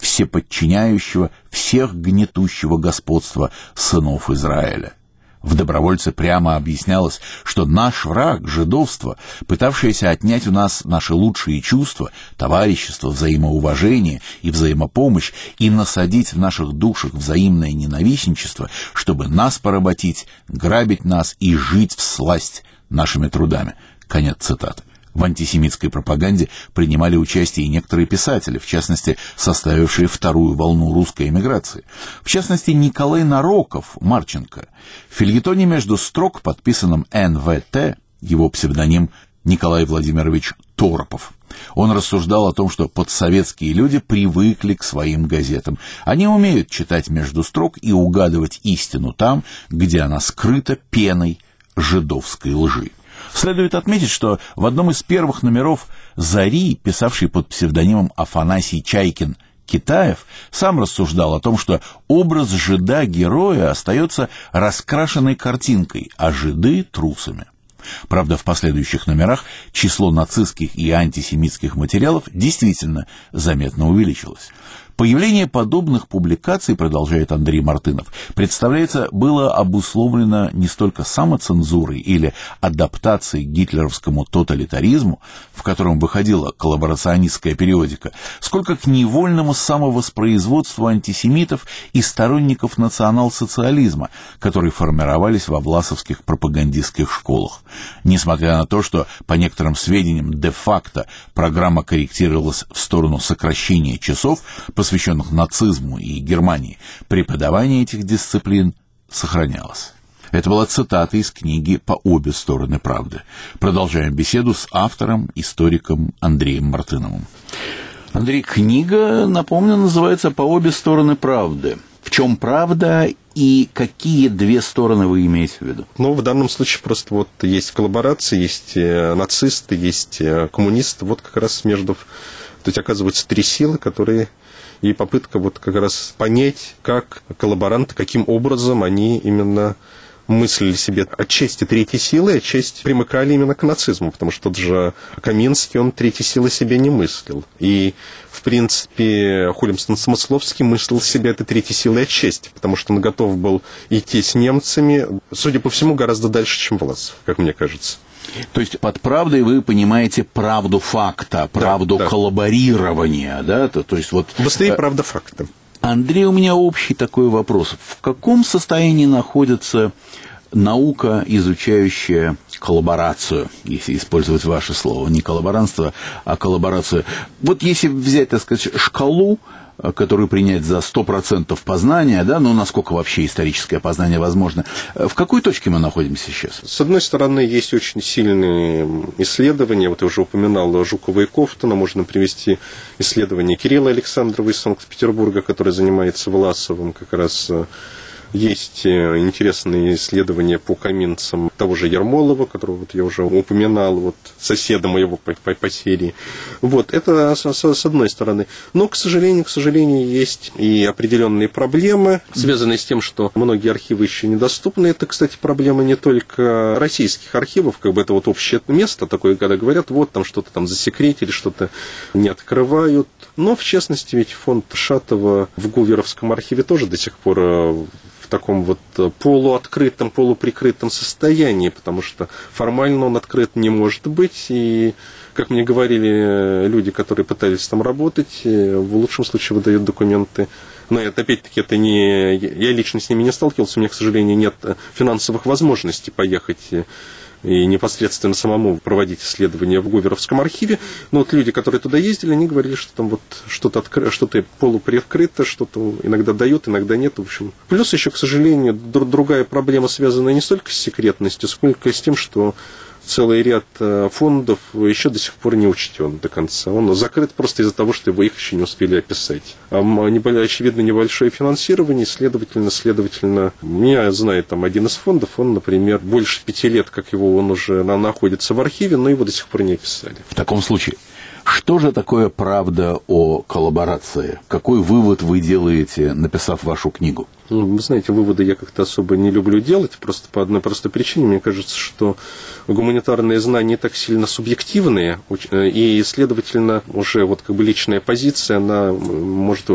всеподчиняющего, всех гнетущего господства сынов Израиля. В «Добровольце» прямо объяснялось, что наш враг, жидовство, пытавшееся отнять у нас наши лучшие чувства, товарищество, взаимоуважение и взаимопомощь, и насадить в наших душах взаимное ненавистничество, чтобы нас поработить, грабить нас и жить всласть нашими трудами. Конец цитаты. В антисемитской пропаганде принимали участие и некоторые писатели, в частности, составившие вторую волну русской эмиграции. В частности, Николай Нароков, Марченко. В фельетоне между строк, подписанном НВТ, его псевдоним Николай Владимирович Торопов, он рассуждал о том, что подсоветские люди привыкли к своим газетам. Они умеют читать между строк и угадывать истину там, где она скрыта пеной жидовской лжи. Следует отметить, что в одном из первых номеров «Зари», писавший под псевдонимом Афанасий Чайкин Китаев, сам рассуждал о том, что образ жида-героя остается раскрашенной картинкой, а жиды — трусами. Правда, в последующих номерах число нацистских и антисемитских материалов действительно заметно увеличилось. Появление подобных публикаций, продолжает Андрей Мартынов, представляется, было обусловлено не столько самоцензурой или адаптацией к гитлеровскому тоталитаризму, в котором выходила коллаборационистская периодика, сколько к невольному самовоспроизводству антисемитов и сторонников национал-социализма, которые формировались во власовских пропагандистских школах. Несмотря на то, что, по некоторым сведениям, де-факто программа корректировалась в сторону сокращения часов, посвященных нацизму и Германии, преподавание этих дисциплин сохранялось. Это была цитата из книги «По обе стороны правды». Продолжаем беседу с автором, историком Андреем Мартыновым. Андрей, книга, напомню, называется «По обе стороны правды». В чем правда и какие две стороны вы имеете в виду? Ну, в данном случае просто вот есть коллаборации, есть нацисты, есть коммунисты. Вот как раз между... То есть, оказывается, три силы, которые... И попытка вот как раз понять, как коллаборанты, каким образом они именно мыслили себе отчасти третьей силы, отчасти примыкали именно к нацизму, потому что тот же Каменский, он третьей силы себе не мыслил. И, в принципе, Хулимстон-Смысловский мыслил себя этой третьей силой отчасти, потому что он готов был идти с немцами, судя по всему, гораздо дальше, чем Власов, как мне кажется. То есть под правдой вы понимаете правду факта, правду коллаборирования, да? То есть вот... Быстрее правда факта. Андрей, у меня общий такой вопрос. В каком состоянии находится наука, изучающая коллаборацию, если использовать ваше слово, не коллаборантство, а коллаборацию? Вот если взять, так сказать, шкалу, которую принять за 100% познания, да, ну, насколько вообще историческое познание возможно, в какой точке мы находимся сейчас? С одной стороны, есть очень сильные исследования, вот я уже упоминал Жукова и Ковтуна, можно привести исследование Кирилла Александрова из Санкт-Петербурга, который занимается Власовым, как раз есть интересные исследования по каменцам того же Ермолова, которого вот я уже упоминал, вот соседа моего по серии. Вот, это с одной стороны. Но, к сожалению, есть и определенные проблемы, связанные с тем, что многие архивы еще недоступны. Это, кстати, проблема не только российских архивов, как бы это вот общее место такое, когда говорят, вот там что-то там засекретили, что-то не открывают. Но, в частности, ведь фонд Шатова в Гуверовском архиве тоже до сих пор в таком вот полуоткрытом, полуприкрытом состоянии, потому что формально он открыт не может быть, и, как мне говорили люди, которые пытались там работать, в лучшем случае выдают документы. Но это, опять-таки, это не... Я лично с ними не сталкивался, у меня, к сожалению, нет финансовых возможностей поехать и непосредственно самому проводить исследования в Гуверовском архиве. Но вот люди, которые туда ездили, они говорили, что там вот что-то полуприоткрыто, что-то иногда дают, иногда нет. В общем. Плюс еще, к сожалению, другая проблема, связанная не столько с секретностью, сколько с тем, что целый ряд фондов еще до сих пор не учтен до конца. Он закрыт просто из-за того, что его их еще не успели описать. А очевидно, небольшое финансирование, следовательно, меня знает там один из фондов, он, например, больше 5 лет, как он уже находится в архиве, но его до сих пор не описали. В таком случае, Что же такое правда о коллаборации? Какой вывод вы делаете, написав вашу книгу? Вы знаете, выводы я как-то особо не люблю делать, просто по одной простой причине. Мне кажется, что гуманитарные знания так сильно субъективные, и, следовательно, уже вот как бы личная позиция, она может,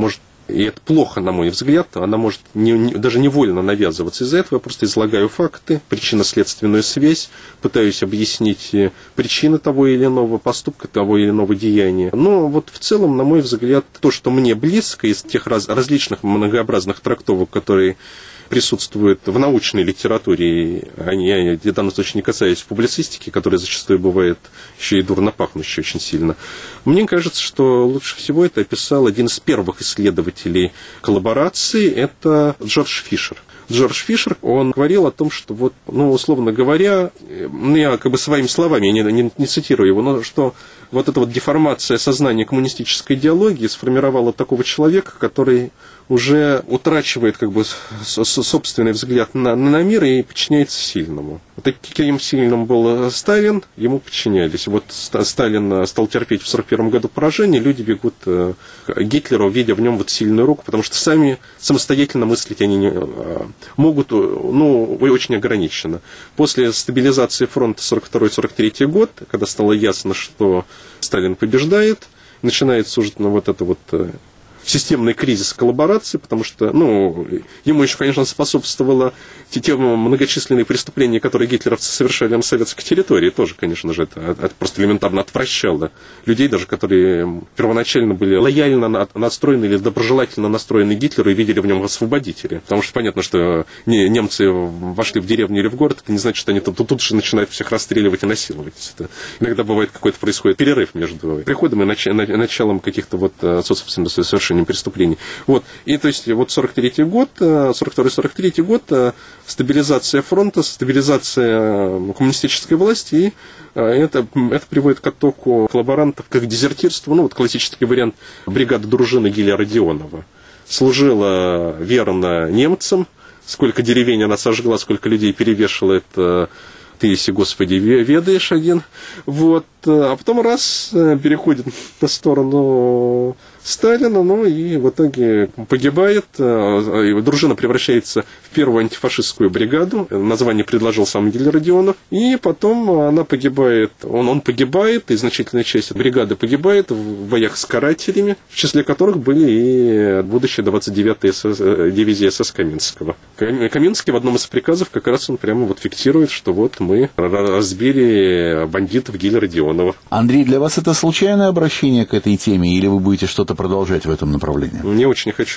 и это плохо, на мой взгляд, она может даже невольно навязываться. Из-за этого я просто излагаю факты, причинно-следственную связь, пытаюсь объяснить причины того или иного поступка, того или иного деяния. Но вот в целом, на мой взгляд, то, что мне близко из тех различных многообразных трактовок, которые присутствуют в научной литературе, я в данном случае не касаюсь публицистики, которая зачастую бывает еще и дурно пахнущей очень сильно. Мне кажется, что лучше всего это описал один из первых исследователей коллаборации, это Джордж Фишер. Джордж Фишер, он говорил о том, что вот, условно говоря, я как бы своими словами, я не цитирую его, но что вот эта вот деформация сознания коммунистической идеологии сформировала такого человека, который уже утрачивает как бы собственный взгляд на мир и подчиняется сильному. Таким сильным был Сталин, ему подчинялись. Вот Сталин стал терпеть в 1941 году поражение, люди бегут к Гитлеру, видя в нем вот сильную руку, потому что самостоятельно мыслить они не могут, очень ограниченно. После стабилизации фронта 1942-1943 год, когда стало ясно, что Сталин побеждает, начинается уже вот это вот системный кризис коллаборации, потому что, ему еще, конечно, способствовало те многочисленные преступления, которые гитлеровцы совершали на советской территории, тоже, конечно же, это просто элементарно отвращало людей, даже которые первоначально были лояльно настроены или доброжелательно настроены Гитлеру и видели в нем освободителя. Потому что понятно, что немцы вошли в деревню или в город, это не значит, что они тут же начинают всех расстреливать и насиловать. Это иногда бывает какой-то происходит перерыв между приходом и началом каких-то вот, собственно, совершений преступлений. Вот. И то есть вот 43-й год, 42-43 год, стабилизация фронта, стабилизация коммунистической власти, и это приводит к оттоку коллаборантов, к дезертирству. Вот классический вариант бригады дружины Гиля Родионова. Служила верно немцам, сколько деревень она сожгла, сколько людей перевешала, это ты, если, Господи, ведаешь один. Вот. А потом переходит на сторону Сталина, и в итоге погибает. Дружина превращается в первую антифашистскую бригаду. Название предложил сам Гиля Родионов. И потом она погибает. Он погибает, и значительная часть бригады погибает в боях с карателями, в числе которых были и будущая 29-я дивизия СС Каменского. Каменский в одном из приказов как раз он прямо вот фиксирует, что вот мы разбили бандитов Гиля Родионова. Андрей, для вас это случайное обращение к этой теме, или вы будете что-то продолжать в этом направлении? Я очень хочу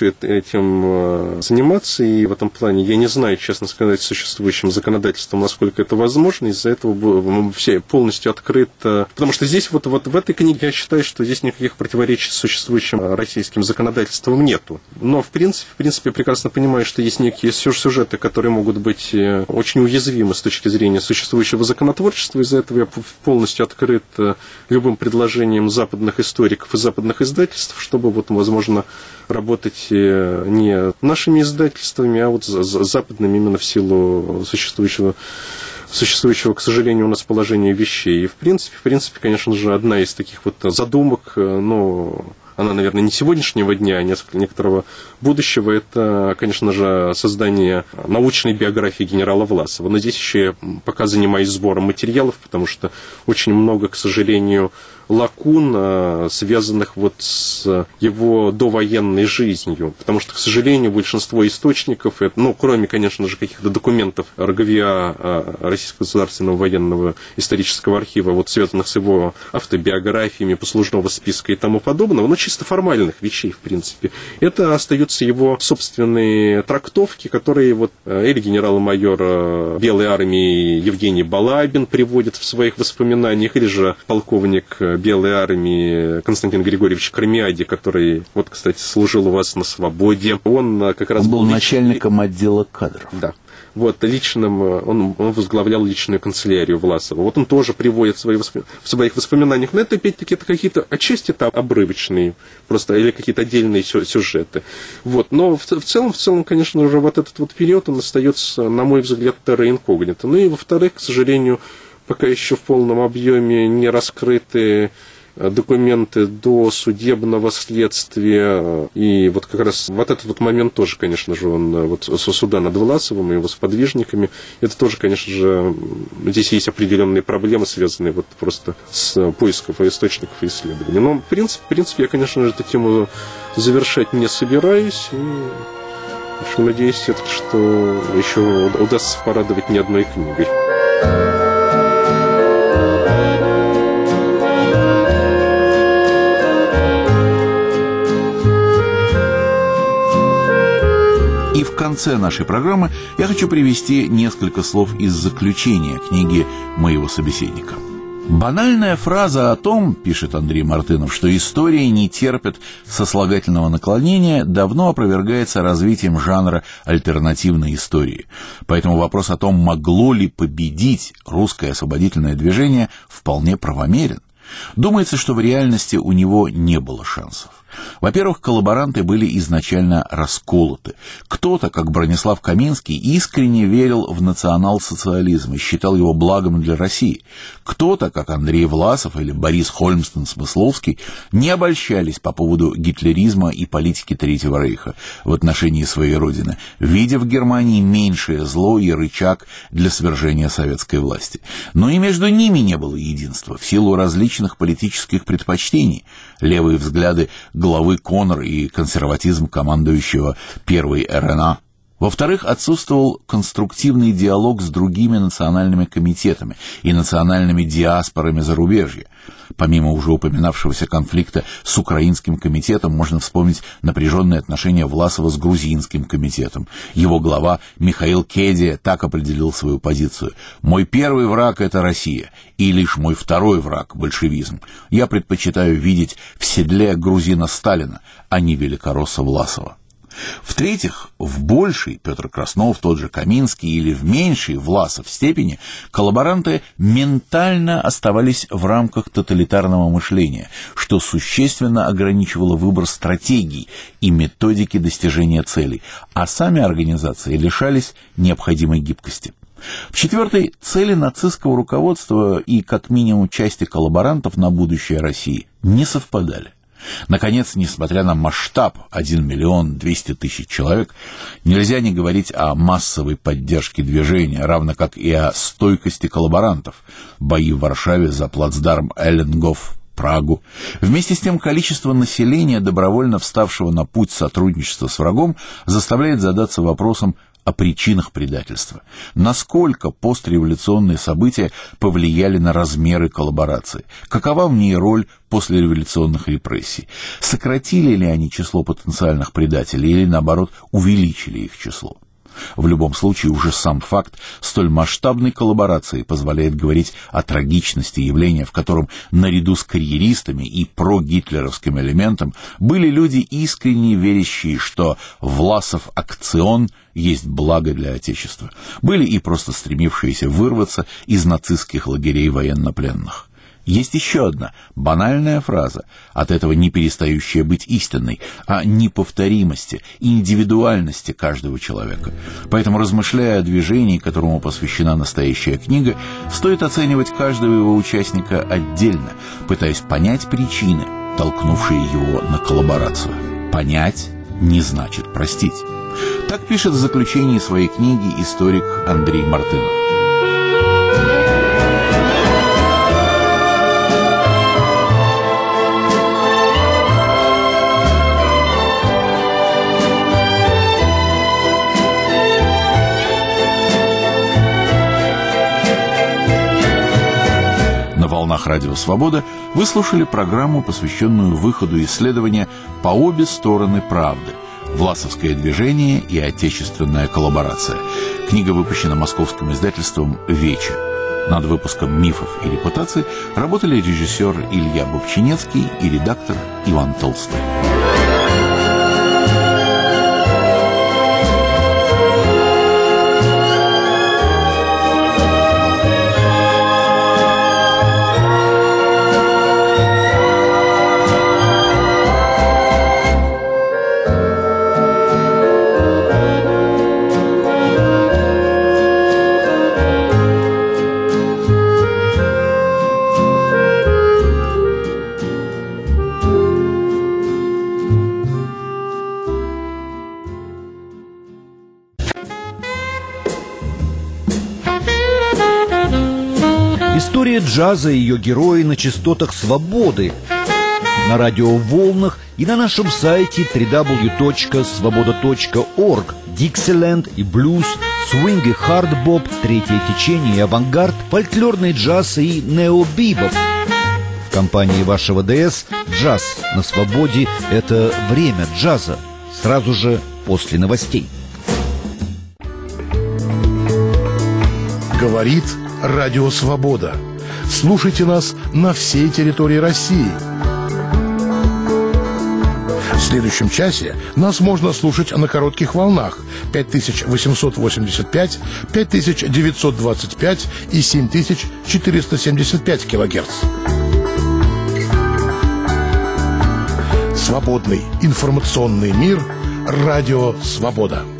этим заниматься, и в этом плане я не знаю, честно сказать, существующим законодательством, насколько это возможно, из-за этого все полностью открыто. Потому что здесь вот в этой книге я считаю, что здесь никаких противоречий с существующим российским законодательством нету. Но в принципе прекрасно понимаю, что есть некие сюжеты, которые могут быть очень уязвимы с точки зрения существующего законотворчества, из-за этого я полностью открыт любым предложением западных историков и западных издательств, чтобы, вот, возможно, работать не нашими издательствами, а вот западными именно в силу существующего, к сожалению, у нас положения вещей. И, в принципе, конечно же, одна из таких вот задумок, она, наверное, не сегодняшнего дня, а некоторого будущего, это, конечно же, создание научной биографии генерала Власова. Но здесь еще я пока занимаюсь сбором материалов, потому что очень много, к сожалению, лакун, связанных вот с его довоенной жизнью. Потому что, к сожалению, большинство источников, кроме, конечно же, каких-то документов РГВИА, Российского государственного военного исторического архива, вот связанных с его автобиографиями, послужного списка и тому подобного, но чисто формальных вещей, в принципе. Это остаются его собственные трактовки, которые вот или генерал-майор Белой армии Евгений Балабин приводит в своих воспоминаниях, или же полковник Белой армии Константин Григорьевич Кармиади, который, вот, кстати, служил у вас на свободе. Он как раз был начальником отдела кадров. Да. Вот, он возглавлял личную канцелярию Власова. Вот он тоже приводит в своих воспоминаниях. Но это, опять-таки, это какие-то отчасти обрывочные, просто, или какие-то отдельные сюжеты. Вот. Но в целом, конечно же, вот этот вот период, он остается, на мой взгляд, терра инкогнито. Ну и, во-вторых, к сожалению, пока еще в полном объеме не раскрыты документы до судебного следствия. И вот как раз вот этот вот момент тоже, конечно же, он вот со суда над Власовым и его сподвижниками, это тоже, конечно же, здесь есть определенные проблемы, связанные вот просто с поиском источников и исследований. Но, в принципе, я, конечно же, эту тему завершать не собираюсь. И, в общем, надеюсь, что еще удастся порадовать не одной книгой. И в конце нашей программы я хочу привести несколько слов из заключения книги моего собеседника. Банальная фраза о том, пишет Андрей Мартынов, что истории не терпят сослагательного наклонения, давно опровергается развитием жанра альтернативной истории. Поэтому вопрос о том, могло ли победить русское освободительное движение, вполне правомерен. Думается, что в реальности у него не было шансов. Во-первых, коллаборанты были изначально расколоты. Кто-то, как Бронислав Каминский, искренне верил в национал-социализм и считал его благом для России. Кто-то, как Андрей Власов или Борис Хольмстен-Смысловский, не обольщались по поводу гитлеризма и политики Третьего Рейха в отношении своей родины, видя в Германии меньшее зло и рычаг для свержения советской власти. Но и между ними не было единства в силу различных политических предпочтений. Левые взгляды главы Коннор и консерватизм командующего Первой РНА. Во-вторых, отсутствовал конструктивный диалог с другими национальными комитетами и национальными диаспорами зарубежья. Помимо уже упоминавшегося конфликта с Украинским комитетом, можно вспомнить напряженные отношения Власова с Грузинским комитетом. Его глава Михаил Кедия так определил свою позицию: «Мой первый враг – это Россия, и лишь мой второй враг – большевизм. Я предпочитаю видеть в седле грузина Сталина, а не великоросса Власова». В-третьих, в большей Петр Краснов, тот же Каминский, или в меньшей Власов степени коллаборанты ментально оставались в рамках тоталитарного мышления, что существенно ограничивало выбор стратегий и методики достижения целей, а сами организации лишались необходимой гибкости. В-четвертых, цели нацистского руководства и как минимум части коллаборантов на будущее России не совпадали. Наконец, несмотря на масштаб 1 200 000 человек, нельзя не говорить о массовой поддержке движения, равно как и о стойкости коллаборантов. Бои в Варшаве за плацдарм Эленгоф, Прагу. Вместе с тем, количество населения, добровольно вставшего на путь сотрудничества с врагом, заставляет задаться вопросом о причинах предательства. Насколько постреволюционные события повлияли на размеры коллаборации? Какова в ней роль послереволюционных репрессий? Сократили ли они число потенциальных предателей или, наоборот, увеличили их число? В любом случае, уже сам факт столь масштабной коллаборации позволяет говорить о трагичности явления, в котором наряду с карьеристами и прогитлеровским элементом были люди, искренне верящие, что Власов акцион есть благо для Отечества. Были и просто стремившиеся вырваться из нацистских лагерей военнопленных. Есть еще одна банальная фраза, от этого не перестающая быть истинной, о неповторимости, индивидуальности каждого человека. Поэтому, размышляя о движении, которому посвящена настоящая книга, стоит оценивать каждого его участника отдельно, пытаясь понять причины, толкнувшие его на коллаборацию. Понять не значит простить. Так пишет в заключении своей книги историк Андрей Мартынов. На волнах Радио Свобода вы слушали программу, посвященную выходу исследования «По обе стороны правды. Власовское движение и отечественная коллаборация». Книга выпущена московским издательством «Вече». Над выпуском «Мифов и репутаций» работали режиссер Илья Бобчинецкий и редактор Иван Толстой. История джаза и ее герои на частотах свободы, на радиоволнах и на нашем сайте www.svoboda.org. Диксиленд и блюз, свинг и хардбоп, третье течение и авангард, фольклорный джаз и необибоп. В компании вашего ДС «Джаз на свободе» — это время джаза. Сразу же после новостей. Говорит Радио Свобода. Слушайте нас на всей территории России. В следующем часе нас можно слушать на коротких волнах 5885, 5925 и 7475 килогерц. Свободный информационный мир. Радио Свобода.